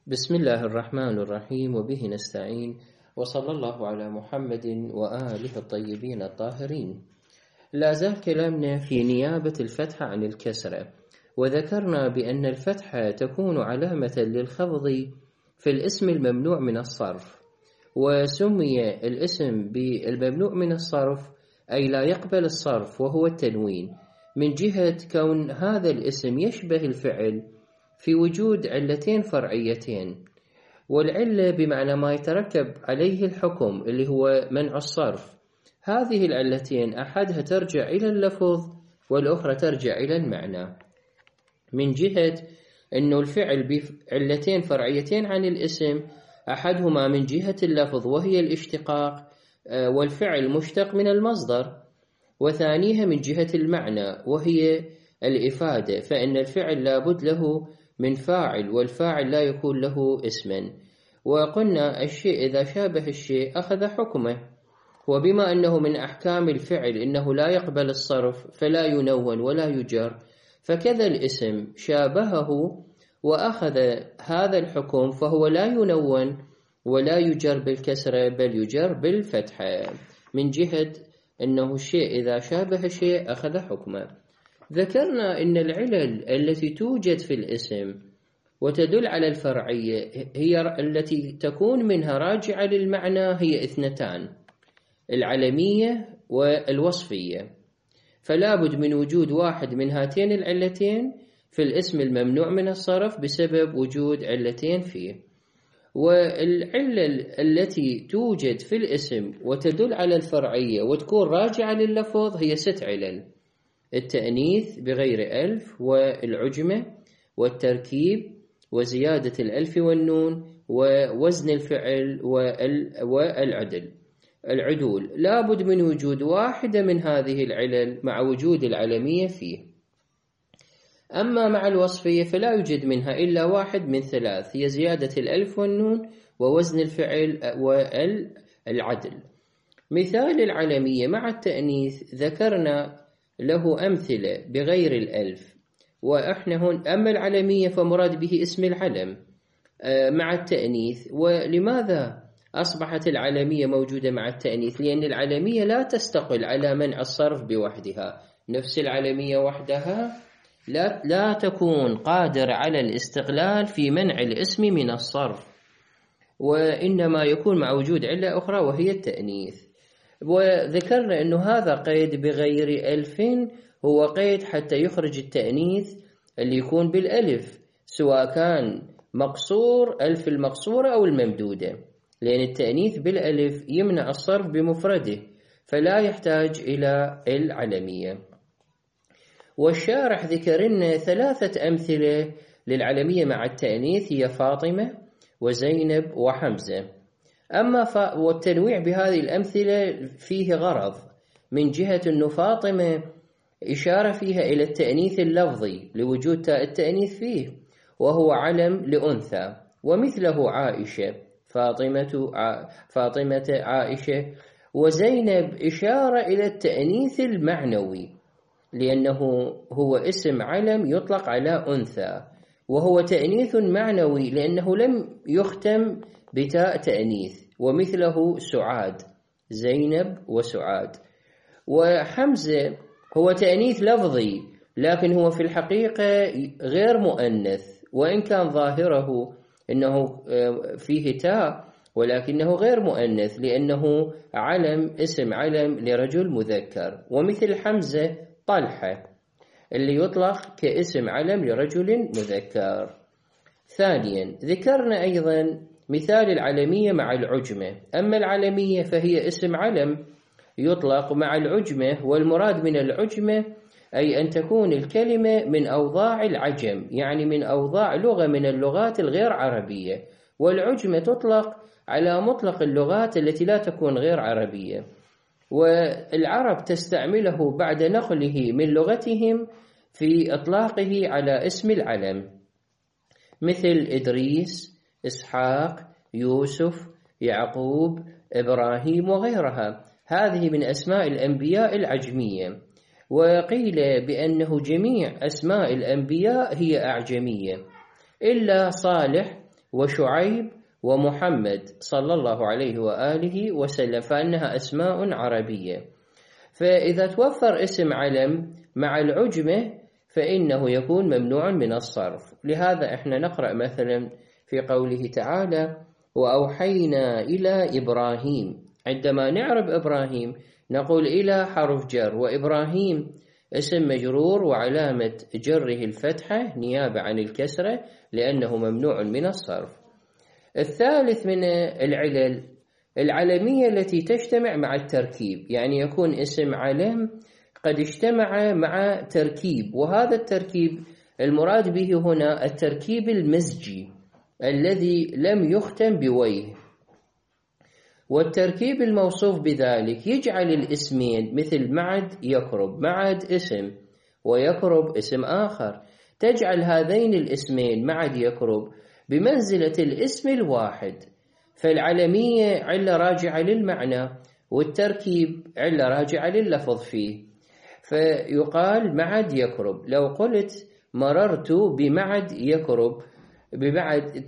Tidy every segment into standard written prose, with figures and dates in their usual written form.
بسم الله الرحمن الرحيم، وبه نستعين، وصلى الله على محمد وآله الطيبين الطاهرين. لا زال كلامنا في نيابة الفتحة عن الكسرة، وذكرنا بأن الفتحة تكون علامة للخفض في الاسم الممنوع من الصرف، وسمي الاسم بالممنوع من الصرف أي لا يقبل الصرف، وهو التنوين، من جهة كون هذا الاسم يشبه الفعل في وجود علتين فرعيتين، والعلة بمعنى ما يتركب عليه الحكم اللي هو منع الصرف. هذه العلتين أحدها ترجع إلى اللفظ والأخرى ترجع إلى المعنى، من جهة أنه الفعل بعلتين فرعيتين عن الاسم، أحدهما من جهة اللفظ وهي الاشتقاق، والفعل مشتق من المصدر، وثانيها من جهة المعنى وهي الإفادة، فإن الفعل لابد له من فاعل، والفاعل لا يكون له اسما. وقلنا الشيء إذا شابه الشيء أخذ حكمه، وبما أنه من أحكام الفعل إنه لا يقبل الصرف فلا ينون ولا يجر، فكذا الاسم شابهه وأخذ هذا الحكم فهو لا ينون ولا يجر بالكسرة بل يجر بالفتحة، من جهة أنه الشيء إذا شابه شيء أخذ حكمه. ذكرنا أن العلل التي توجد في الاسم وتدل على الفرعية هي التي تكون منها راجعة للمعنى، هي اثنتان: العلمية والوصفية، فلا بد من وجود واحد من هاتين العلتين في الاسم الممنوع من الصرف بسبب وجود علتين فيه. والعلة التي توجد في الاسم وتدل على الفرعية وتكون راجعة لللفظ هي 6 علل: التأنيث بغير ألف، والعجمة، والتركيب، وزيادة الألف والنون، ووزن الفعل، العدول. لا بد من وجود واحدة من هذه العلل مع وجود العلمية فيه. أما مع الوصفية فلا يوجد منها إلا واحد من 3، هي زيادة الألف والنون ووزن الفعل والعدل. مثال العلمية مع التأنيث ذكرنا له أمثلة بغير الألف، وإحنا هون أما العلمية فمراد به اسم العلم مع التأنيث. ولماذا أصبحت العلمية موجودة مع التأنيث؟ لأن العلمية لا تستقل على منع الصرف بوحدها، نفس العلمية وحدها لا تكون قادرة على الاستقلال في منع الاسم من الصرف، وإنما يكون مع وجود علة أخرى وهي التأنيث. وذكرنا أنه هذا قيد بغير ألف هو قيد حتى يخرج التأنيث اللي يكون بالألف، سواء كان مقصور ألف المقصورة أو الممدودة، لأن التأنيث بالألف يمنع الصرف بمفرده فلا يحتاج إلى العلمية. والشارح ذكر لنا 3 أمثلة للعلمية مع التأنيث، هي فاطمة وزينب وحمزة. أما والتنويع بهذه الأمثلة فيه غرض، من جهة أن فاطمة إشارة فيها إلى التأنيث اللفظي لوجود تاء التأنيث فيه، وهو علم لأنثى، ومثله عائشة، فاطمة عائشة. وزينب إشارة إلى التأنيث المعنوي، لأنه هو اسم علم يطلق على أنثى، وهو تأنيث معنوي لأنه لم يختم بتاء تأنيث، ومثله سعاد، زينب وسعاد. وحمزة هو تأنيث لفظي لكن هو في الحقيقة غير مؤنث، وإن كان ظاهره أنه فيه تاء ولكنه غير مؤنث لأنه اسم علم لرجل مذكر. ومثل حمزة طلحة اللي يطلق كاسم علم لرجل مذكر. ثانيا ذكرنا أيضا مثال العلمية مع العجمة. أما العلمية فهي اسم علم يطلق مع العجمة، والمراد من العجمة أي أن تكون الكلمة من أوضاع العجم، يعني من أوضاع لغة من اللغات الغير عربية. والعجمة تطلق على مطلق اللغات التي لا تكون غير عربية، والعرب تستعمله بعد نقله من لغتهم في إطلاقه على اسم العلم، مثل إدريس، إسحاق، يوسف، يعقوب، إبراهيم وغيرها. هذه من أسماء الأنبياء العجمية. وقيل بأنه جميع أسماء الأنبياء هي أعجمية إلا صالح وشعيب ومحمد صلى الله عليه وآله وسلم، فإنها أسماء عربية. فإذا توفر اسم علم مع العجمة فإنه يكون ممنوع من الصرف. لهذا إحنا نقرأ مثلا في قوله تعالى: وأوحينا إلى إبراهيم. عندما نعرب إبراهيم نقول إلى حرف جر، وإبراهيم اسم مجرور وعلامة جره الفتحة نيابة عن الكسرة لأنه ممنوع من الصرف. الثالث من العلل العلمية التي تجتمع مع التركيب، يعني يكون اسم علم قد اجتمع مع تركيب، وهذا التركيب المراد به هنا التركيب المزجي الذي لم يختم بويه. والتركيب الموصوف بذلك يجعل الاسمين مثل معد يقرب، معد اسم ويقرب اسم آخر، تجعل هذين الاسمين معد يقرب بمنزلة الاسم الواحد. فالعلمية علة راجعة للمعنى، والتركيب علة راجعة لللفظ فيه. فيقال معد يقرب. لو قلت مررت بمعد يقرب، بمعد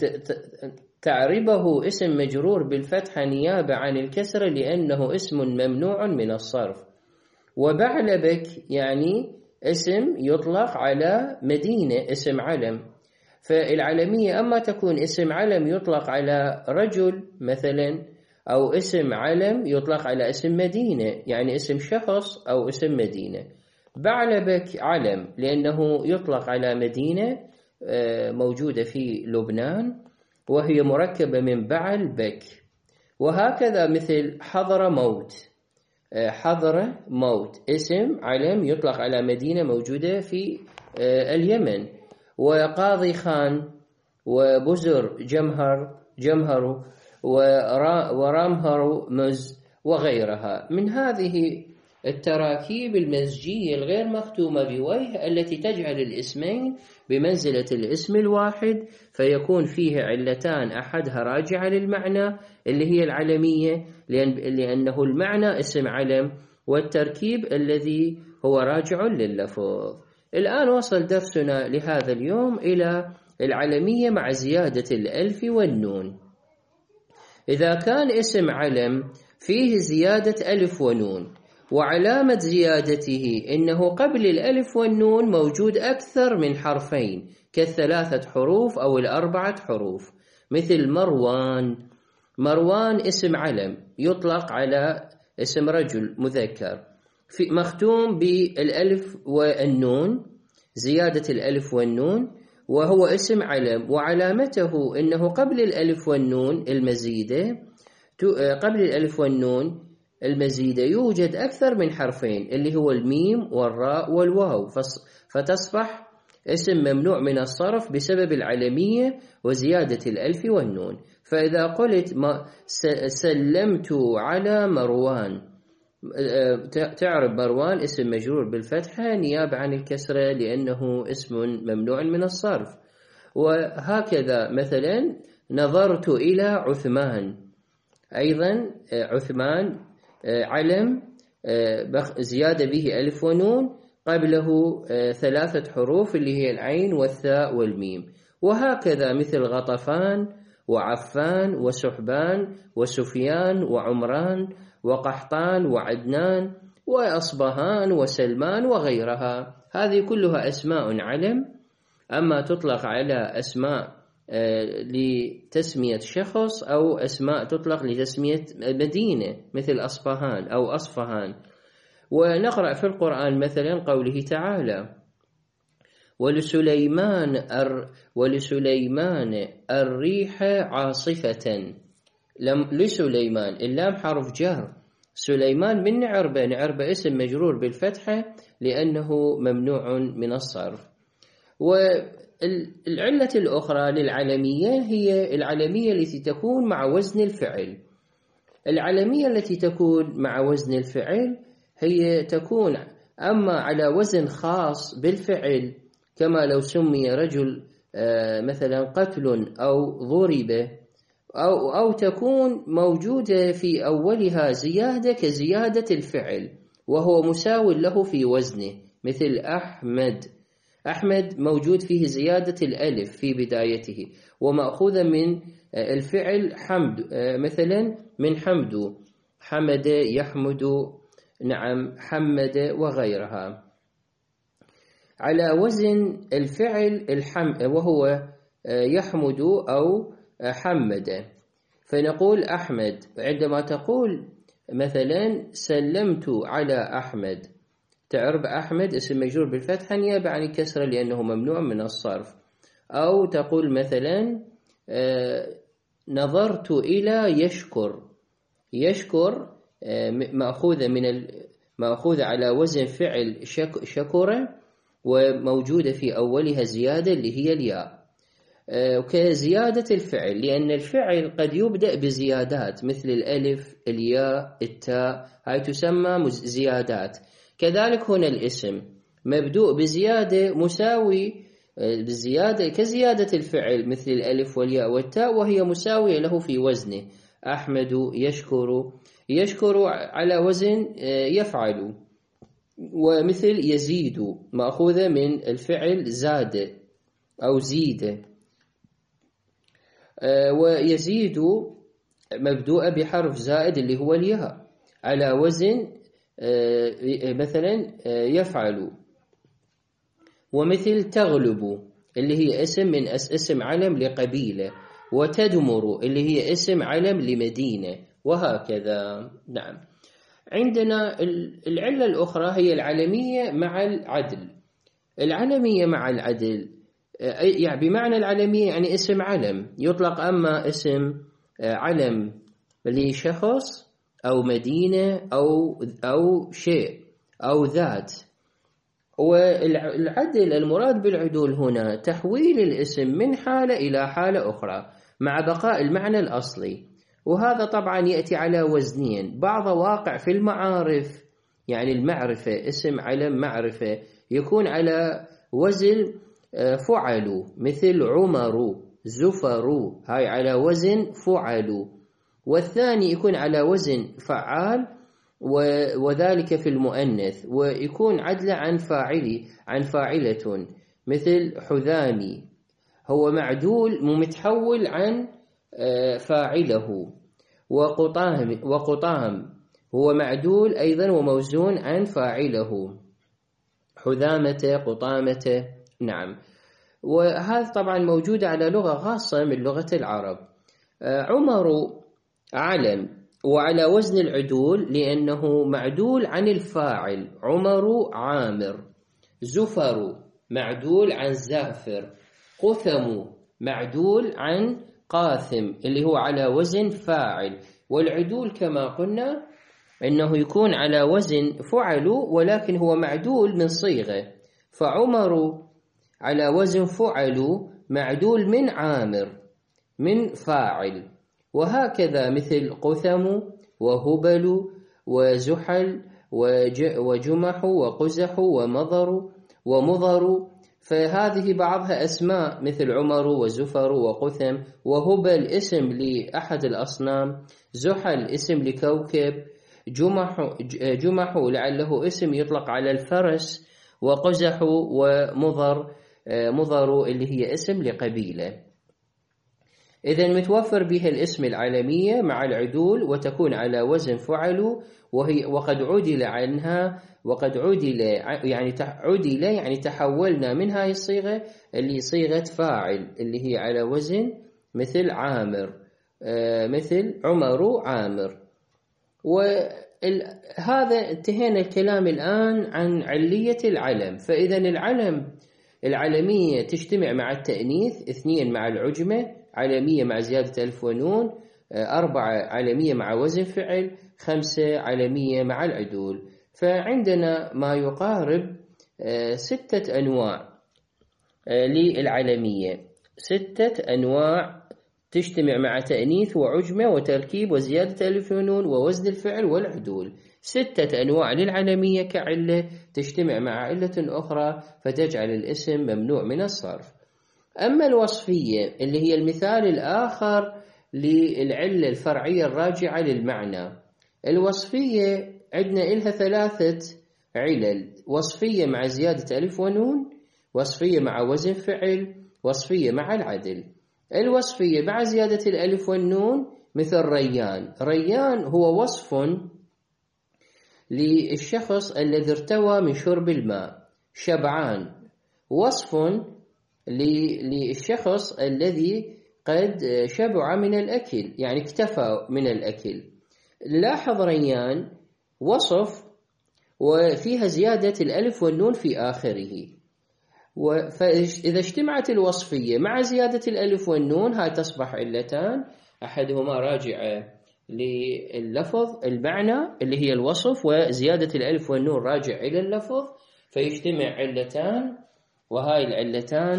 تعربه اسم مجرور بالفتحة نيابة عن الكسرة لأنه اسم ممنوع من الصرف. وبعلبك يعني اسم يطلق على مدينة، اسم علم. فالعلمية أما تكون اسم علم يطلق على رجل مثلا، أو اسم علم يطلق على اسم مدينة، يعني اسم شخص أو اسم مدينة. بعلبك علم لأنه يطلق على مدينة موجودة في لبنان وهي مركبة من بعل بك. وهكذا مثل حضر موت، حضر موت اسم علم يطلق على مدينة موجودة في اليمن. وقاضي خان وبزر جمهر ورامهر مز وغيرها من هذه التراكيب المزجية الغير مختومة بويه التي تجعل الاسمين بمنزلة الاسم الواحد، فيكون فيه علتان أحدها راجعة للمعنى اللي هي العلمية لأنه المعنى اسم علم، والتركيب الذي هو راجع لللفظ. الآن وصل درسنا لهذا اليوم إلى العلمية مع زيادة الألف والنون. إذا كان اسم علم فيه زيادة ألف ونون، وعلامة زيادته إنه قبل الألف والنون موجود أكثر من حرفين كالثلاثة حروف أو الأربعة حروف، مثل مروان. مروان اسم علم يطلق على اسم رجل مذكر في مختوم بالألف والنون، زيادة الألف والنون، وهو اسم علم وعلامته إنه قبل الألف والنون المزيدة، قبل الألف والنون المزيدة يوجد أكثر من حرفين اللي هو الميم والراء والواو، فتصبح اسم ممنوع من الصرف بسبب العلمية وزيادة الألف والنون. فإذا قلت سلمت على مروان، تعرف مروان اسم مجرور بالفتحة نيابة عن الكسرة لأنه اسم ممنوع من الصرف. وهكذا مثلا نظرت إلى عثمان، أيضا عثمان علم زيادة به ألف ونون قبله ثلاثة حروف اللي هي العين والثاء والميم. وهكذا مثل غطفان وعفان وسحبان وسفيان وعمران وقحطان وعدنان وأصبهان وسلمان وغيرها. هذه كلها أسماء علم، أما تطلق على أسماء لتسمية شخص أو أسماء تطلق لتسمية مدينة مثل أصفهان أو أصفهان. ونقرأ في القرآن مثلا قوله تعالى: ولسليمان الريح عاصفة. لسليمان اللام حرف جر، سليمان من نعربة اسم مجرور بالفتحة لأنه ممنوع من الصرف. والعلة الأخرى للعلمية هي العلمية التي تكون مع وزن الفعل. العلمية التي تكون مع وزن الفعل هي تكون أما على وزن خاص بالفعل، كما لو سمي رجل مثلا قتل أو ضرب، أو تكون موجودة في أولها زيادة كزيادة الفعل وهو مساو له في وزنه، مثل أحمد. أحمد موجود فيه زيادة الألف في بدايته، ومأخوذة من الفعل حمد، مثلا من حمد، حمد يحمد، نعم حمد وغيرها، على وزن الفعل وهو يحمد أو حمد. فنقول أحمد، عندما تقول مثلا سلمت على أحمد، تعرف أحمد اسم مجرور بالفتحة نيابة عن الكسرة لأنه ممنوع من الصرف. أو تقول مثلا نظرت إلى يشكر، يشكر مأخوذة على وزن فعل شكر، وموجودة في أولها زيادة اللي هي الياء، وكزيادة الفعل، لأن الفعل قد يبدأ بزيادات مثل الألف، الياء، التاء، هاي تسمى زيادات. كذلك هنا الاسم مبدوء بزيادة مساوي بالزيادة كزيادة الفعل مثل الألف والياء والتاء، وهي مساوية له في وزنه. أحمد يشكر، يشكر على وزن يفعل. ومثل يزيد مأخوذة من الفعل زاد أو زيد. ويزيد مبدوءة بحرف زائد اللي هو الياء على وزن مثلا يفعل. ومثل تغلب اللي هي اسم من اسم علم لقبيلة، وتدمر اللي هي اسم علم لمدينة، وهكذا. نعم. عندنا العلة الأخرى هي العلمية مع العدل. العلمية مع العدل يعني بمعنى العلمية يعني اسم علم يطلق، أما اسم علم لشخص أو مدينة أو شيء أو ذات. والعدل المراد بالعدول هنا تحويل الاسم من حالة إلى حالة أخرى مع بقاء المعنى الأصلي، وهذا طبعا يأتي على وزنين. بعض واقع في المعارف، يعني المعرفة، اسم علم معرفة يكون على وزن فعلوا، مثل عمر، زفر، هاي على وزن فعلوا. والثاني يكون على وزن فعال، وذلك في المؤنث، ويكون عدل عن فاعلة، مثل حذامي، هو معدول متحول عن فاعله. وقطام هو معدول أيضا وموزون عن فاعله، حذامة، قطامة. نعم. وهذا طبعا موجود على لغة خاصة من لغة العرب. عمر علم وعلى وزن العدول لأنه معدول عن الفاعل، عمر عامر. زفر معدول عن زافر. قثم معدول عن قاثم اللي هو على وزن فاعل. والعدول كما قلنا إنه يكون على وزن فعل، ولكن هو معدول من صيغة، فعمر على وزن فعل معدول من عامر من فاعل. وهكذا مثل قثم وهبل وزحل وجمح وقزح ومضر ومضر، فهذه بعضها أسماء مثل عمر وزفر وقثم. وهبل اسم لأحد الأصنام، زحل اسم لكوكب، جمح لعله اسم يطلق على الفرس، وقزح ومضر اللي هي اسم لقبيلة. إذن متوفر بها الاسم العلمية مع العدول، وتكون على وزن فعل، وقد عدل عنها، وقد عدل يعني تحولنا من هاي الصيغة اللي صيغة فاعل اللي هي على وزن مثل عامر، مثل عمر عامر. وهذا انتهينا الكلام الآن عن علية العلم. فإذا العلمية تجتمع مع التأنيث، 2 مع العجمة، علمية مع زيادة ألف ونون، 4 علمية مع وزن فعل، 5 علمية مع العدول. فعندنا ما يقارب 6 أنواع للعلمية، 6 أنواع تجتمع مع تأنيث وعجمة وتركيب وزيادة ألف ونون ووزن الفعل والعدول. 6 أنواع للعلمية كعلة تجتمع مع علة أخرى فتجعل الاسم ممنوع من الصرف. أما الوصفية اللي هي المثال الآخر للعلة الفرعية الراجعة للمعنى، الوصفية عندنا إلها 3 علل: وصفية مع زيادة ألف ونون، وصفية مع وزن فعل، وصفية مع العدل. الوصفية مع زيادة الألف والنون مثل ريان. ريان هو وصف للشخص الذي ارتوى من شرب الماء. شبعان وصف للشخص الذي قد شبع من الأكل، يعني اكتفى من الأكل. لاحظ ريان وصف وفيها زيادة الألف والنون في آخره، فإذا اجتمعت الوصفية مع زيادة الألف والنون هاي تصبح علتان، أحدهما راجع لللفظ المعنى اللي هي الوصف، وزيادة الألف والنون راجع إلى اللفظ، فيجتمع علتان، وهاي العلتان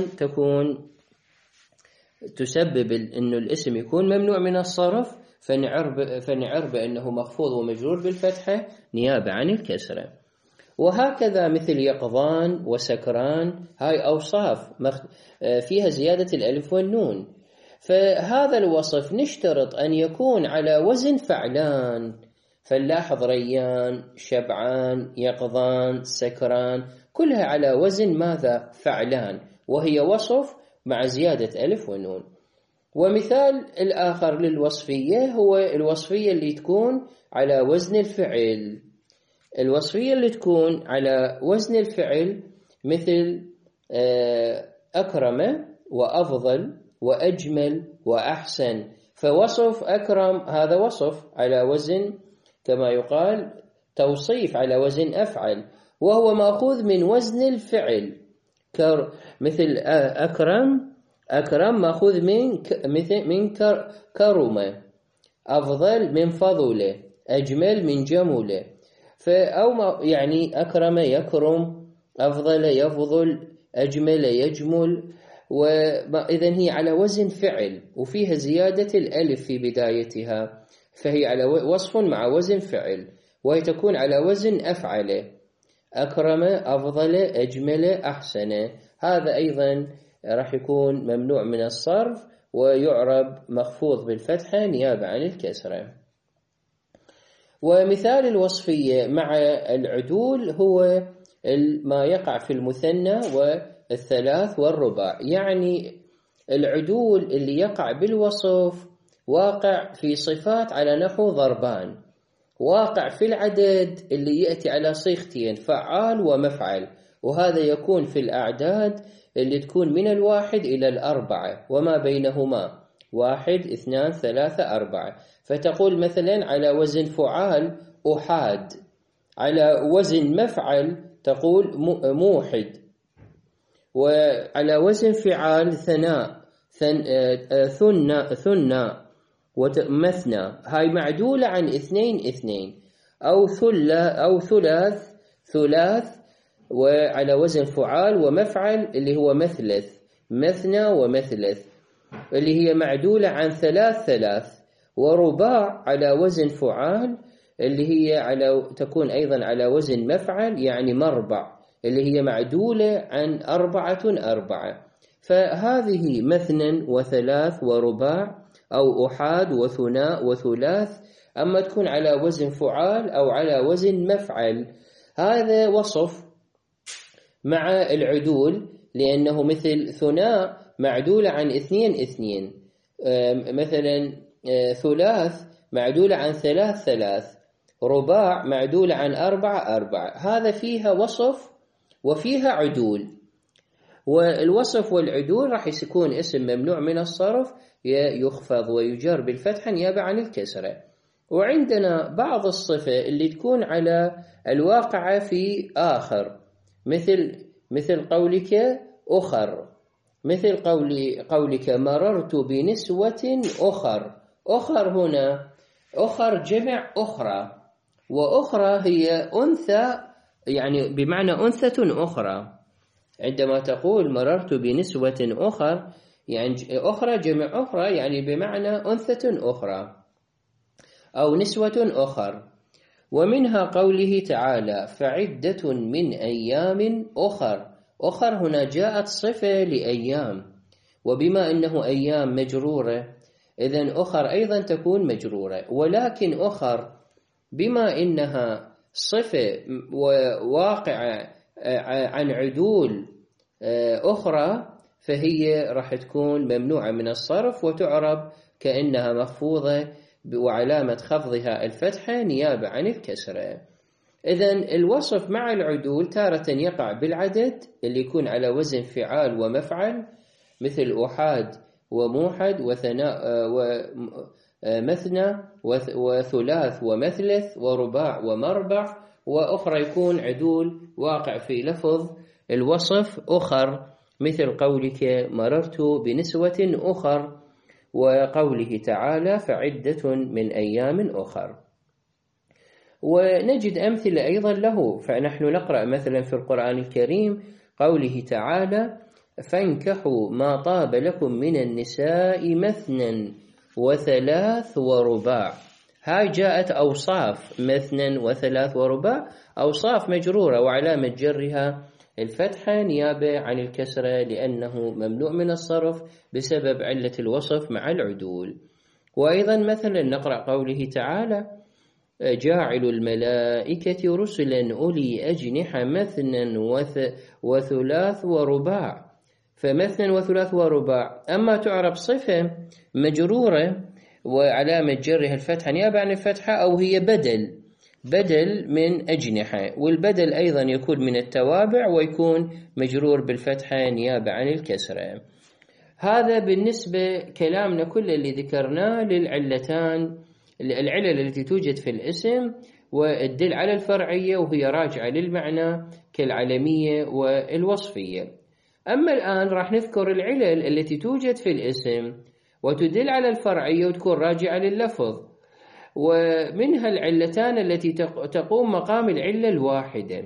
تسبب أنه الاسم يكون ممنوع من الصرف، فنعرب بأنه مخفوض ومجرور بالفتحة نيابة عن الكسرة. وهكذا مثل يقظان وسكران، هاي أوصاف فيها زيادة الألف والنون، فهذا الوصف نشترط أن يكون على وزن فعلان. فنلاحظ ريان، شبعان، يقظان، سكران، كلها على وزن ماذا؟ فعلان، وهي وصف مع زيادة ألف ونون. ومثال الآخر للوصفية هو الوصفية اللي تكون على وزن الفعل. الوصفية اللي تكون على وزن الفعل مثل أكرم وأفضل وأجمل وأحسن. فوصف أكرم هذا وصف على وزن كما يقال توصيف على وزن أفعل، وهو مأخوذ من وزن الفعل. مثل أكرم مأخوذ من كرم، أفضل من فضل، أجمل من جمل. يعني أكرم يكرم، أفضل يفضل، أجمل يجمل. وإذن هي على وزن فعل وفيها زيادة الألف في بدايتها، فهي على وصف مع وزن فعل، وهي تكون على وزن أفعل. أكرم، أفضل، أجمل، أحسن. هذا أيضا راح يكون ممنوع من الصرف ويعرب مخفوض بالفتحة نيابة عن الكسرة. ومثال الوصفية مع العدول هو ما يقع في المثنى والثلاث والرباع. يعني العدول اللي يقع بالوصف واقع في صفات على نحو ضربان، واقع في العدد اللي يأتي على صيغتين فعال ومفعل، وهذا يكون في الأعداد اللي تكون من 1 إلى 4 وما بينهما 1 2 3 4. فتقول مثلا على وزن فعال أحاد، على وزن مفعل تقول موحد، وعلى وزن فعال ثناء ثنى ومثنى. هاي معدولة عن 2 2، أو ثلاث، وعلى وزن فعال ومفعل اللي هو مثلث، مثنى ومثلث اللي هي معدولة عن 3 ورباع على وزن فعال اللي هي تكون أيضا على وزن مفعل، يعني مربع اللي هي معدولة عن 4. فهذه مثنى وثلاث ورباع، أو أحاد وثناء وثلاث. أما تكون على وزن فعال أو على وزن مفعل، هذا وصف مع العدول، لأنه مثل ثناء معدولة عن 2 2، مثلا ثلاث معدولة عن 3 رباع معدولة عن 4 هذا فيها وصف وفيها عدول. والوصف والعدول راح يكون اسم ممنوع من الصرف، يخفض ويجر بالفتحة نيابة عن الكسرة. وعندنا بعض الصفة اللي تكون على الواقعة في آخر، مثل قولك أخر، مثل قولك مررت بنسوة أخر. أخر هنا أخر جمع أخرى، وأخرى هي أنثى، يعني بمعنى أنثى أخرى. عندما تقول مررت بنسوة أخر، يعني أخرى جمع أخرى، يعني بمعنى أنثى أخرى أو نسوة أخر. ومنها قوله تعالى فعدة من أيام أخر. أخر هنا جاءت صفة لأيام، وبما أنه أيام مجرورة إذن أخر أيضا تكون مجرورة. ولكن أخر بما إنها صفة وواقعة عن عدول أخرى فهي راح تكون ممنوعة من الصرف وتعرب كأنها مخفوضة وعلامة خفضها الفتحة نيابة عن الكسرة. إذن الوصف مع العدول تارة يقع بالعدد اللي يكون على وزن فعال ومفعل، مثل أحاد وموحد وثناء ومثنى وثلاث ومثلث ورباع ومربع، وأخرى يكون عدول واقع في لفظ الوصف أخر، مثل قولك مررت بنسوة أخر، وقوله تعالى فعدة من أيام أخر. ونجد أمثلة أيضا له، فنحن نقرأ مثلا في القرآن الكريم قوله تعالى فانكحوا ما طاب لكم من النساء مثنى وثلاث ورباع. هاي جاءت أوصاف مثنى وثلاث ورباع، أوصاف مجرورة وعلامة جرها الفتحة نيابة عن الكسرة لأنه ممنوع من الصرف بسبب علة الوصف مع العدول. وأيضا مثلا نقرأ قوله تعالى جاعل الملائكة رسلا أولي أجنحة مثنى وثلاث ورباع. فمثنى وثلاث ورباع أما تعرب صفة مجرورة وعلامة جرها الفتحة نيابة عن الفتحة، أو هي بدل من أجنحة، والبدل أيضا يكون من التوابع ويكون مجرور بالفتحة نيابة عن الكسرة. هذا بالنسبة كلامنا كل اللي ذكرناه للعلتان، العلل التي توجد في الاسم والدل على الفرعية وهي راجعة للمعنى كالعلمية والوصفية. أما الآن راح نذكر العلل التي توجد في الاسم وتدل على الفرعية وتكون راجعة لللفظ، ومنها العلتان التي تقوم مقام العلة الواحدة.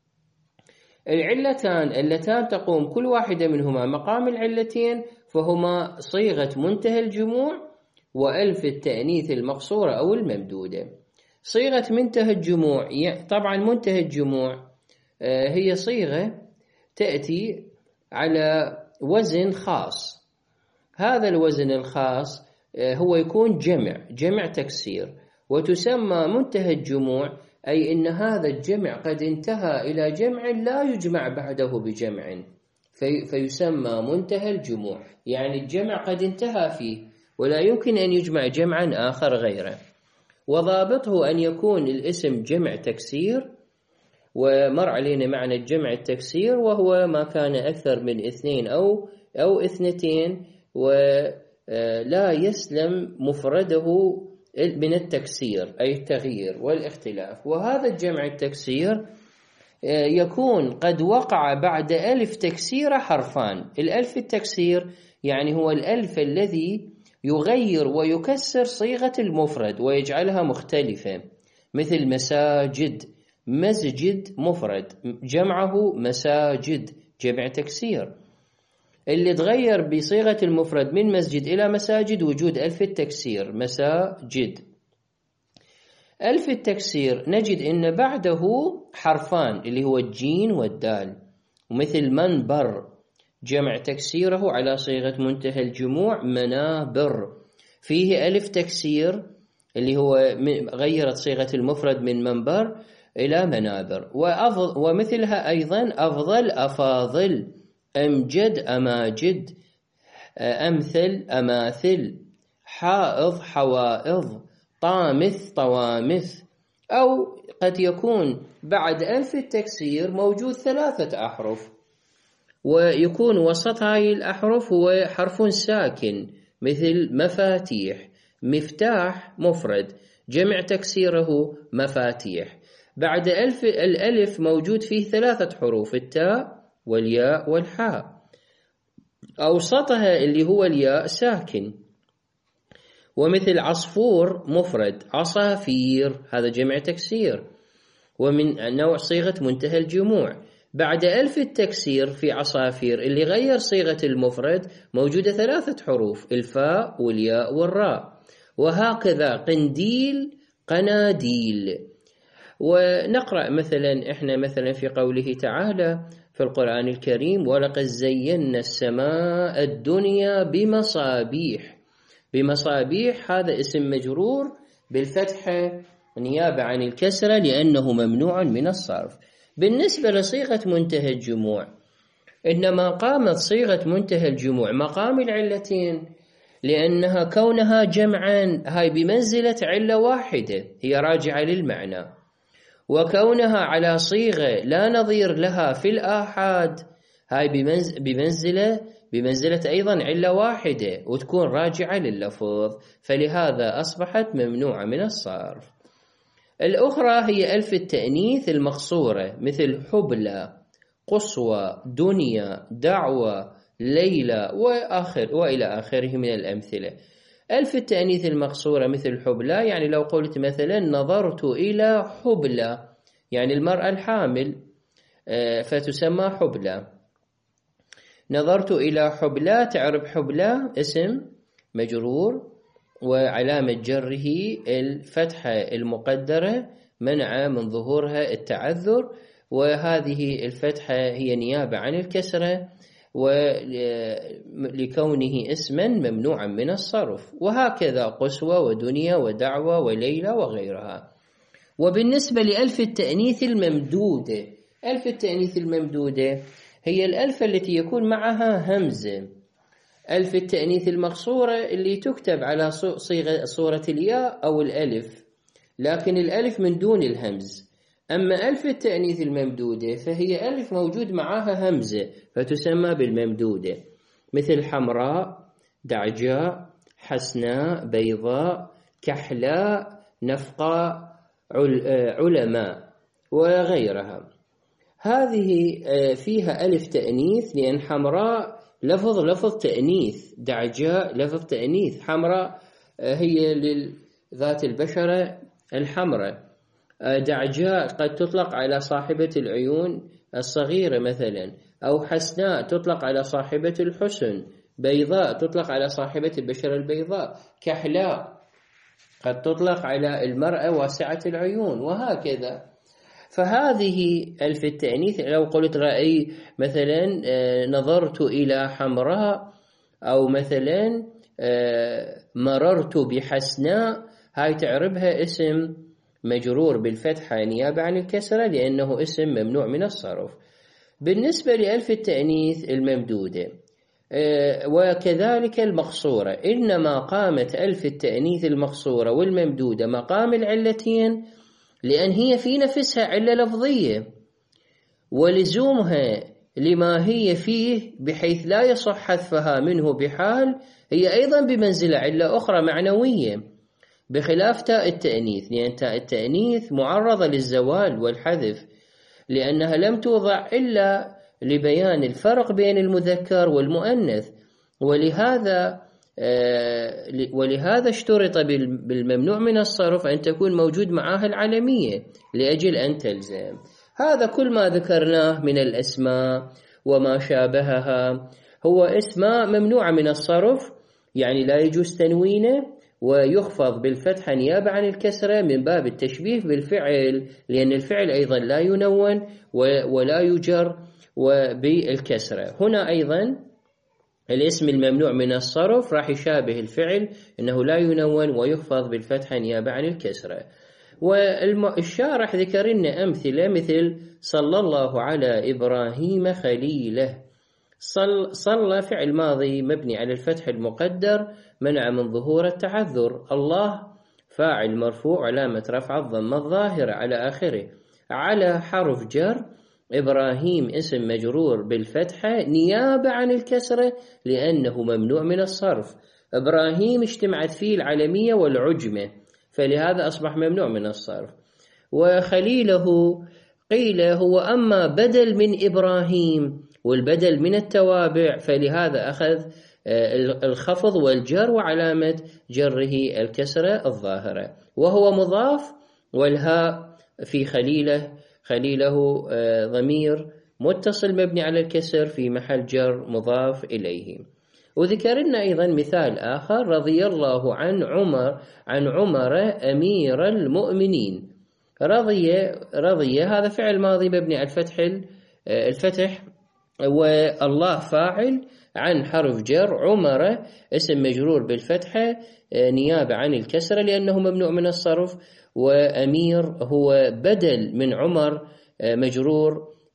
العلتان اللتان تقوم كل واحدة منهما مقام العلتين فهما صيغة منتهى الجموع وألف التأنيث المقصورة أو الممدودة. صيغة منتهى الجموع، طبعا منتهى الجموع هي صيغة تأتي على وزن خاص، هذا الوزن الخاص هو يكون جمع تكسير، وتسمى منتهى الجموع أي إن هذا الجمع قد انتهى إلى جمع لا يجمع بعده بجمع، فيسمى منتهى الجموع، يعني الجمع قد انتهى فيه ولا يمكن أن يجمع جمعا آخر غيره. وضابطه أن يكون الاسم جمع تكسير، ومر علينا معنى الجمع التكسير وهو ما كان أكثر من اثنين أو اثنتين ولا يسلم مفرده من التكسير أي التغيير والاختلاف. وهذا الجمع التكسير يكون قد وقع بعد ألف تكسير حرفان. الألف التكسير يعني هو الألف الذي يغير ويكسر صيغة المفرد ويجعلها مختلفة، مثل مساجد، مسجد مفرد جمعه مساجد جمع تكسير. اللي تغير بصيغة المفرد من مسجد إلى مساجد وجود ألف التكسير مساجد. ألف التكسير نجد إن بعده حرفان اللي هو الجين والدال، ومثل منبر جمع تكسيره على صيغة منتهى الجموع منابر، فيه ألف تكسير اللي هو غيرت صيغة المفرد من منبر إلى منابر. ومثلها أيضا أفضل أفاضل، أمجد أماجد، أمثل أماثل، حائض حوائض، طامث طوامث. أو قد يكون بعد ألف التكسير موجود ثلاثة أحرف ويكون وسط هاي الأحرف هو حرف ساكن، مثل مفاتيح، مفتاح مفرد جمع تكسيره مفاتيح. بعد الألف موجود فيه ثلاثة حروف التاء والياء والحاء، أوسطها اللي هو الياء ساكن. ومثل عصفور مفرد عصافير هذا جمع تكسير ومن نوع صيغة منتهى الجموع. بعد ألف التكسير في عصافير اللي غير صيغة المفرد موجودة ثلاثة حروف الفاء والياء والراء. وهكذا قنديل قناديل. ونقرأ مثلا إحنا مثلا في قوله تعالى في القرآن الكريم ولقد زينا السماء الدنيا بمصابيح. بمصابيح هذا اسم مجرور بالفتحة نيابة عن الكسرة لأنه ممنوع من الصرف. بالنسبة لصيغة منتهى الجموع إنما قامت صيغة منتهى الجموع مقام العلتين، لأنها كونها جمعا هاي بمنزلة علة واحدة هي راجعة للمعنى، وكونها على صيغة لا نظير لها في الآحاد هاي بمنزلة أيضا علة واحدة وتكون راجعة لللفظ، فلهذا أصبحت ممنوعة من الصرف. الأخرى هي ألف التأنيث المقصورة مثل حبلى، قصوى، دنيا، دعوة، ليلى وإلى آخره من الأمثلة. ألف التأنيث المقصورة مثل حبلى، يعني لو قلت مثلا نظرت إلى حبلى يعني المرأة الحامل فتسمى حبلى. نظرت إلى حبلى، تعرف حبلى اسم مجرور وعلامة جره الفتحة المقدرة منع من ظهورها التعذر، وهذه الفتحة هي نيابة عن الكسرة ولكونه اسما ممنوعا من الصرف. وهكذا قسوة ودنيا ودعوة وليلى وغيرها. وبالنسبة لألف التأنيث الممدودة، ألف التأنيث الممدودة هي الألف التي يكون معها همزة. ألف التأنيث المقصورة اللي تكتب على صورة الياء أو الألف، لكن الألف من دون الهمز. أما ألف التأنيث الممدودة فهي ألف موجود معها همزة فتسمى بالممدودة، مثل حمراء، دعجاء، حسناء، بيضاء، كحلاء، نفقاء، علماء وغيرها. هذه فيها ألف تأنيث لأن حمراء لفظ تأنيث، دعجاء لفظ تأنيث، حمراء هي لذات البشرة الحمراء، دعجاء قد تطلق على صاحبة العيون الصغيرة مثلا، أو حسناء تطلق على صاحبة الحسن، بيضاء تطلق على صاحبة البشرة البيضاء، كحلاء قد تطلق على المرأة واسعة العيون، وهكذا. فهذه ألف التأنيث لو قلت رأي مثلا نظرت إلى حمراء، أو مثلا مررت بحسناء، هاي تعربها اسم مجرور بالفتحة نيابة عن الكسرة لأنه اسم ممنوع من الصرف. بالنسبة لألف التأنيث الممدودة وكذلك المقصورة، إنما قامت ألف التأنيث المقصورة والممدودة مقام العلتين لأن هي في نفسها علة لفظية، ولزومها لما هي فيه بحيث لا يصح حذفها منه بحال، هي أيضا بمنزلة علة أخرى معنوية، بخلاف تاء التأنيث، لأن تاء التأنيث معرضة للزوال والحذف لأنها لم توضع إلا لبيان الفرق بين المذكر والمؤنث، ولهذا اشترط بالممنوع من الصرف أن تكون موجود معها العلمية لأجل أن تلزم. هذا كل ما ذكرناه من الأسماء وما شابهها هو اسماء ممنوعة من الصرف، يعني لا يجوز تنوينه ويخفض بالفتحة نيابة عن الكسرة من باب التشبيه بالفعل، لأن الفعل أيضا لا ينون ولا يجر بالكسرة. هنا أيضا الاسم الممنوع من الصرف راح يشابه الفعل إنه لا ينون ويخفض بالفتحة نيابة عن الكسرة. والشارح ذكر لنا أمثلة مثل صلى الله على إبراهيم خليله. صلى فعل ماضي مبني على الفتح المقدر منع من ظهور التعذر، الله فاعل مرفوع علامة رفع الضمة الظاهرة على آخره، على حرف جر، إبراهيم اسم مجرور بالفتحة نيابة عن الكسرة لأنه ممنوع من الصرف. إبراهيم اجتمعت فيه العلمية والعجمة فلهذا أصبح ممنوع من الصرف. وخليله قيل هو أما بدل من إبراهيم، والبدل من التوابع فلهذا أخذ الخفض والجر وعلامة جره الكسرة الظاهرة، وهو مضاف، والهاء في خليله ضمير متصل مبني على الكسر في محل جر مضاف إليه. وذكرنا أيضا مثال آخر، رضي الله عن عمر أمير المؤمنين. رضي هذا فعل ماضي مبني على الفتح، والله فاعل، عن حرف جر، عمر اسم مجرور بالفتحة نيابة عن الكسرة لأنه ممنوع من الصرف، وأمير هو بدل من عمر مجرور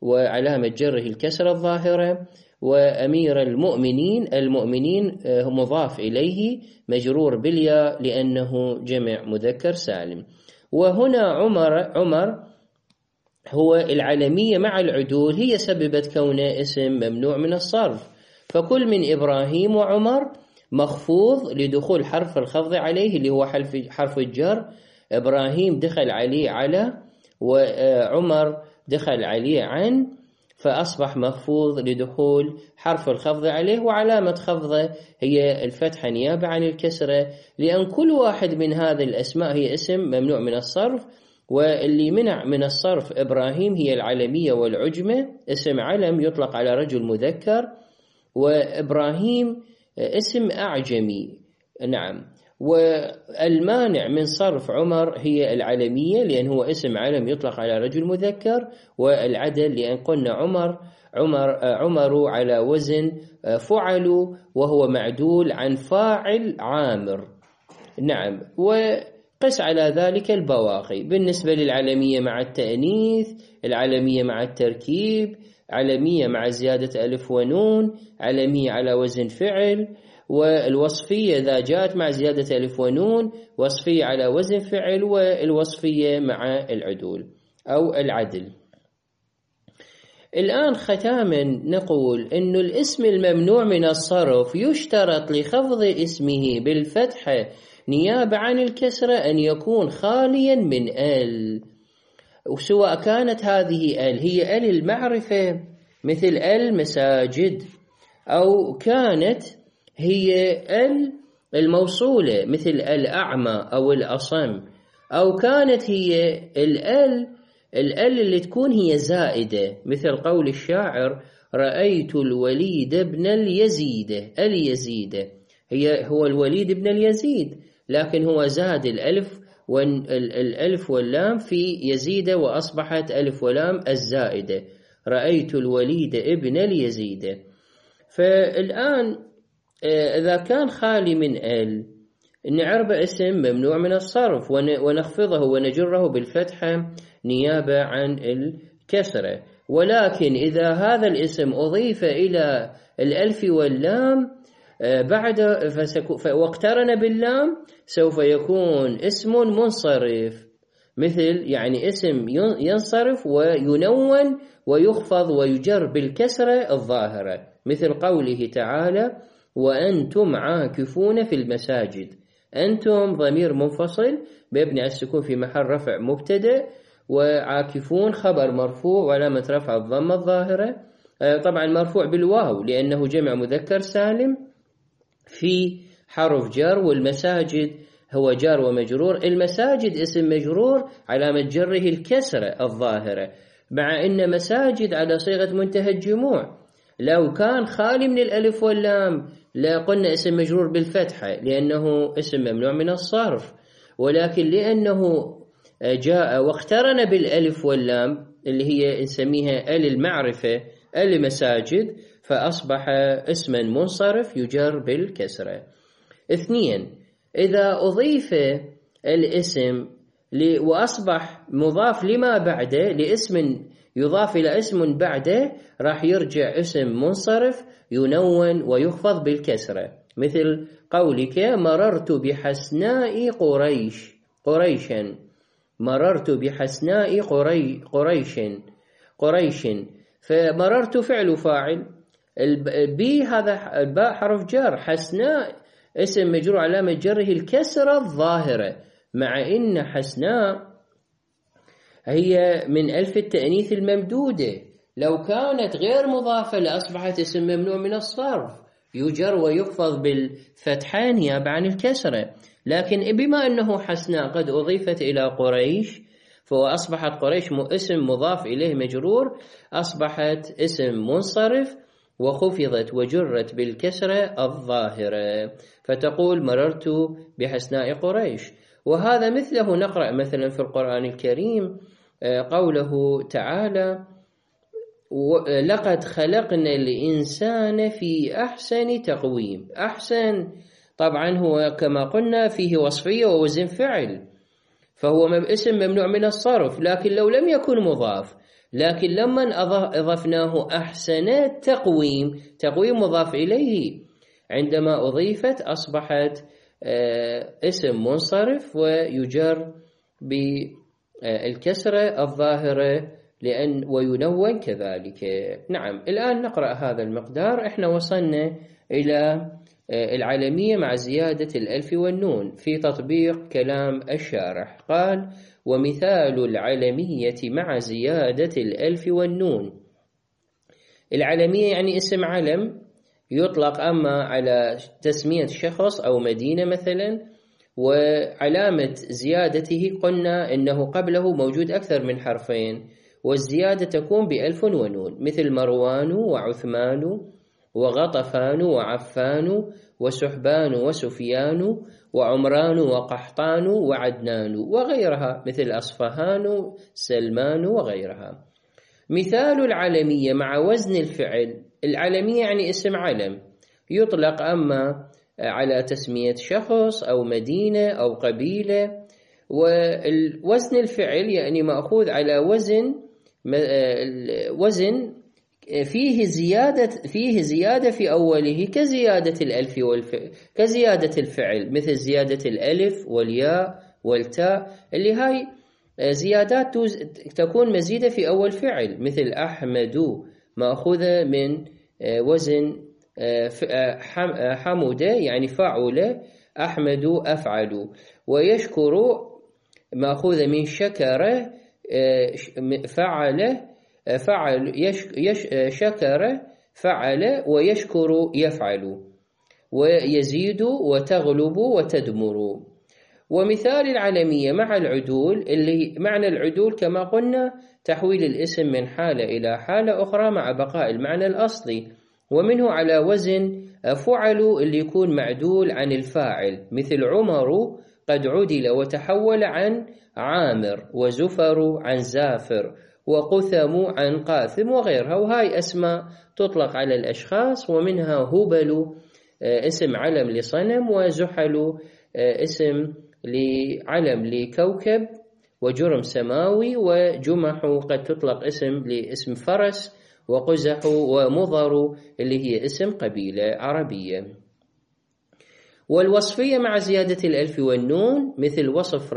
وعلامة جره الكسرة الظاهرة. وأمير المؤمنين مضاف إليه مجرور بالياء لأنه جمع مذكر سالم. وهنا عمر هو العلمية مع العدول هي سببت كونه اسم ممنوع من الصرف، فكل من إبراهيم وعمر مخفوض لدخول حرف الخفض عليه اللي هو حرف الجر. إبراهيم دخل عليه على، وعمر دخل عليه عن، فأصبح مخفوض لدخول حرف الخفض عليه، وعلامة خفضه هي الفتحة نيابة عن الكسرة، لأن كل واحد من هذه الأسماء هي اسم ممنوع من الصرف. واللي منع من الصرف إبراهيم هي العلمية والعجمة، اسم علم يطلق على رجل مذكر، وإبراهيم اسم أعجمي. نعم. والمانع من صرف عمر هي العلمية لأن هو اسم علم يطلق على رجل مذكر، والعدل لأن قلنا عمر على وزن فعلوا وهو معدول عن فاعل عامر. نعم. وقس على ذلك البواقي بالنسبة للعلمية مع التأنيث، العلمية مع التركيب، علمية مع زيادة ألف ونون، علمية على وزن فعل، والوصفية إذا جاءت مع زيادة ألف ونون، وصفية على وزن فعل، والوصفية مع العدول أو العدل. الآن ختاما نقول إنه الاسم الممنوع من الصرف يشترط لخفض اسمه بالفتحة نيابة عن الكسرة أن يكون خاليا من ال، وسواء كانت هذه ال هي ال المعرفة مثل المساجد، أو كانت هي ال الموصولة مثل الأعمى أو الأصم، أو كانت هي ال اللي تكون هي زائدة مثل قول الشاعر رأيت الوليد بن اليزيد، هو الوليد بن اليزيد لكن هو زاد الألف واللام في يزيد وأصبحت ألف ولام الزائدة، رأيت الوليد ابن اليزيد. فالآن إذا كان خالي من ال نعرب اسم ممنوع من الصرف ونخفضه ونجره بالفتحة نيابة عن الكسرة. ولكن إذا هذا الاسم أضيف إلى الألف واللام بعد واقترن باللام سوف يكون اسم منصرف، مثل يعني اسم ينصرف وينون ويخفض ويجر بالكسرة الظاهرة، مثل قوله تعالى وأنتم عاكفون في المساجد. أنتم ضمير منفصل بيبني على السكون في محل رفع مبتدأ، وعاكفون خبر مرفوع وعلامة رفع الضمة الظاهرة، طبعا مرفوع بالواو لأنه جمع مذكر سالم في حرف جر، والمساجد هو جار ومجرور. المساجد اسم مجرور علامة جره الكسرة الظاهرة، مع أن مساجد على صيغة منتهى الجموع، لو كان خالي من الألف واللام لا قلنا اسم مجرور بالفتحة لأنه اسم ممنوع من الصرف، ولكن لأنه جاء واقترن بالألف واللام اللي هي نسميها المعرفة المساجد، فأصبح اسما منصرف يجر بالكسرة. 2. إذا أضيف الاسم وأصبح مضاف لما بعده لاسم يضاف إلى اسم بعده راح يرجع اسم منصرف ينون ويخفض بالكسرة، مثل قولك مررت بحسناء قريشا، مررت بحسناء قريش، فمررت فعل فاعل، البي هذا الباء حرف جر، حسناء اسم مجرور علامة جره الكسرة الظاهرة، مع إن حسناء هي من ألف التأنيث الممدودة، لو كانت غير مضافة لأصبحت اسم ممنوع من الصرف يجر ويخفض بالفتحة نيابة عن الكسرة. لكن بما أنه حسناء قد أضيفت إلى قريش فأصبحت قريش اسم مضاف إليه مجرور، أصبحت اسم منصرف وخفضت وجرت بالكسرة الظاهرة، فتقول مررت بحسناء قريش. وهذا مثله نقرأ مثلا في القرآن الكريم قوله تعالى لقد خلقنا الإنسان في أحسن تقويم. أحسن طبعا هو كما قلنا فيه وصفية ووزن فعل، فهو اسم ممنوع من الصرف، لكن لو لم يكن مضاف لكن لما أضفناه أحسن تقويم مضاف إليه، عندما أضيفت أصبحت اسم منصرف ويجر بالكسرة الظاهرة وينون كذلك. نعم، الآن نقرأ هذا المقدار. احنا وصلنا إلى العلمية مع زيادة الألف والنون في تطبيق كلام الشارح. قال: ومثال العلمية مع زيادة الألف والنون. العلمية يعني اسم علم يطلق أما على تسمية شخص أو مدينة مثلا، وعلامة زيادته قلنا إنه قبله موجود أكثر من حرفين، والزيادة تكون بألف ونون، مثل مروان وعثمان وغطفان وعفان وسحبان وسفيان وعمران وقحطان وعدنان وغيرها، مثل أصفهان سلمان وغيرها. مثال العلمية مع وزن الفعل. العلمية يعني اسم علم يطلق أما على تسمية شخص أو مدينة أو قبيلة، والوزن الفعل يعني مأخوذ على وزن فيه زيادة في أوله كزيادة الألف كزيادة الفعل، مثل زيادة الألف والياء والتاء، اللي هاي زيادات تكون مزيدة في أول فعل، مثل أحمد مأخوذة من وزن حمد يعني فعل، أحمد أفعل. ويشكر مأخوذة من شكر فعل شكر فعل، ويشكر يفعل. ويزيد وتغلب وتدمر. ومثال العلمية مع العدول، اللي معنى العدول كما قلنا تحويل الاسم من حالة إلى حالة أخرى مع بقاء المعنى الأصلي، ومنه على وزن فعل اللي يكون معدول عن الفاعل، مثل عمر قد عدل وتحول عن عامر، وزفر عن زافر، وقثم عن قاثم وغيرها. وهاي أسماء تطلق على الأشخاص، ومنها هبل اسم علم لصنم، وزحل اسم لعلم لكوكب وجرم سماوي، وجمح قد تطلق لاسم فرس، وقزح ومضر اللي هي اسم قبيلة عربية. والوصفية مع زيادة الألف والنون، مثل وصف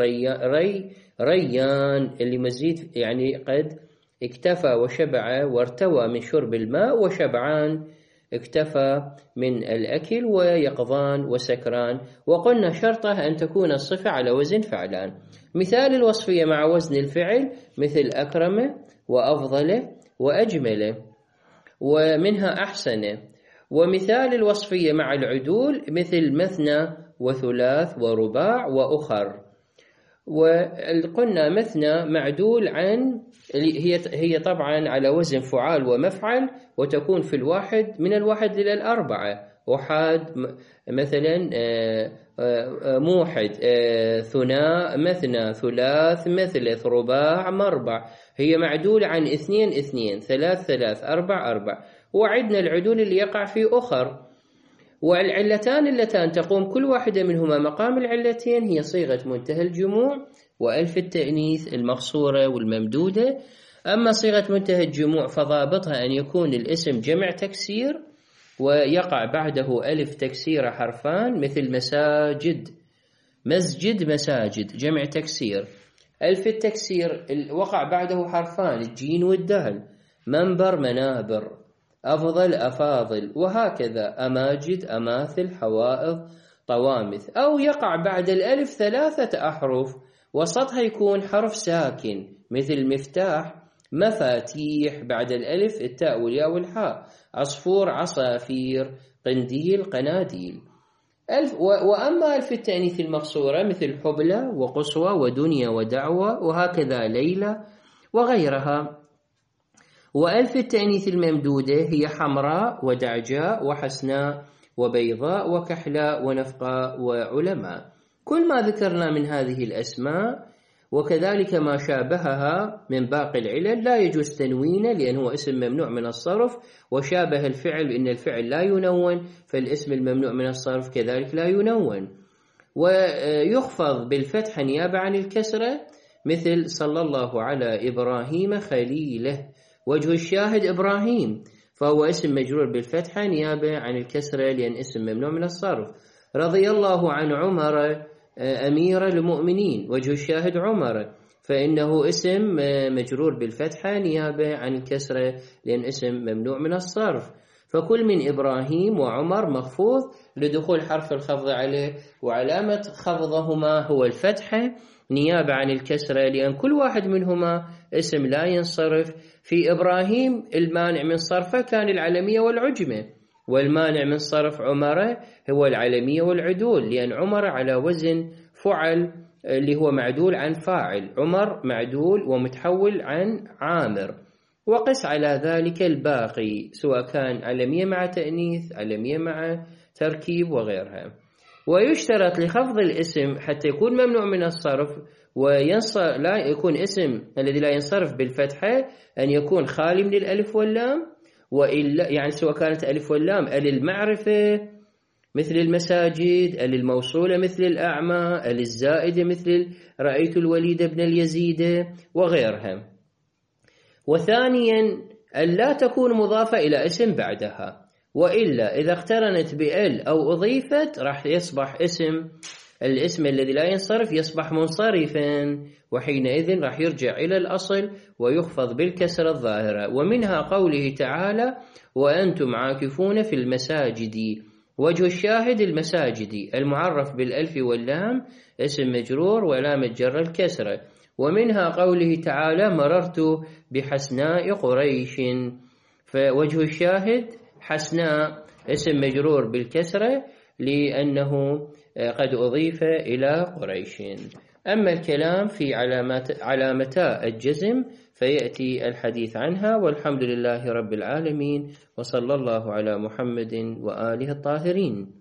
ريان اللي مزيد يعني قد اكتفى وشبع وارتوى من شرب الماء، وشبعان اكتفى من الأكل، ويقظان وسكران. وقلنا شرطه أن تكون الصفة على وزن فعلان. مثال الوصفية مع وزن الفعل مثل أكرم وأفضل وأجمل، ومنها أحسن. ومثال الوصفية مع العدول مثل مثنى وثلاث ورباع وأخر. وقلنا مثنى معدول عن هي طبعا على وزن فعال ومفعل، وتكون في الواحد من الواحد إلى الأربعة. أحاد مثلا موحد، ثناء مثنى، ثلاث مثلث، رباع مربع. هي معدول عن 2 2، 3 3، 4 4. وعدنا العدول اللي يقع في أخر. والعلتان اللتان تقوم كل واحدة منهما مقام العلتين هي صيغة منتهى الجموع وألف التأنيث المقصورة والممدودة. أما صيغة منتهى الجموع فضابطها أن يكون الاسم جمع تكسير ويقع بعده ألف تكسير حرفان، مثل مساجد، مسجد، مساجد، جمع تكسير. ألف التكسير وقع بعده حرفان، الجين والدال. منبر، منابر. أفضل، أفاضل، وهكذا. أماجد، أماثل، حوائض، طوامث. أو يقع بعد الألف 3 أحرف وسطها يكون حرف ساكن، مثل مفتاح، مفاتيح، بعد الألف التاء والياء والحاء. عصفور، عصافير، قنديل، قناديل. وأما ألف التأنيث المقصورة مثل حبلى وقصوى ودنيا ودعوة، وهكذا ليلى وغيرها. وألف التأنيث الممدودة هي حمراء ودعجاء وحسناء وبيضاء وكحلاء ونفقاء وعلماء. كل ما ذكرنا من هذه الأسماء وكذلك ما شابهها من باقي العلل لا يجوز تنوينه، لأنه اسم ممنوع من الصرف. وشابه الفعل بأن الفعل لا ينون، فالاسم الممنوع من الصرف كذلك لا ينون. ويخفض بالفتح نيابة عن الكسرة مثل صلى الله على إبراهيم خليله. وجه الشاهد إبراهيم، فهو اسم مجرور بالفتحة نيابة عن الكسرة لأن اسم ممنوع من الصرف. رضي الله عن عمر أمير المؤمنين، وجه الشاهد عمر، فإنه اسم مجرور بالفتحة نيابة عن الكسرة لأن اسم ممنوع من الصرف. فكل من إبراهيم وعمر مخفوض لدخول حرف الخفض عليه، وعلامة خفضهما هو الفتحة نيابة عن الكسرة لأن كل واحد منهما اسم لا ينصرف. في إبراهيم المانع من صرفه كان العلمية والعجمة، والمانع من صرف عمر هو العلمية والعدول، لأن عمر على وزن فعل اللي هو معدول عن فاعل، عمر معدول ومتحول عن عامر. وقس على ذلك الباقي سواء كان علمية مع تأنيث، علمية مع تركيب وغيرها. ويشترط لخفض الاسم حتى يكون ممنوع من الصرف لا يكون اسم الذي لا ينصرف بالفتحة أن يكون خالي من الألف واللام، وإلا يعني سواء كانت ألف واللام ال المعرفة مثل المساجد، ال الموصولة مثل الأعمى، ال الزائدة مثل رأيت الوليد بن اليزيد وغيرها. وثانيا ألا تكون مضافة إلى اسم بعدها، وإلا إذا اقترنت بال أو أضيفت راح يصبح الاسم الذي لا ينصرف يصبح منصرفا، وحينئذ راح يرجع إلى الأصل ويخفض بالكسرة الظاهرة. ومنها قوله تعالى وأنتم عاكفون في المساجد. وجه الشاهد المساجد المعرف بالألف واللام اسم مجرور وعلامة جر الكسرة. ومنها قوله تعالى مررت بحسناء قريش، فوجه الشاهد حسناء اسم مجرور بالكسرة لأنه قد أضيف إلى قريش. أما الكلام في علامتا الجزم فيأتي الحديث عنها، والحمد لله رب العالمين، وصلى الله على محمد وآله الطاهرين.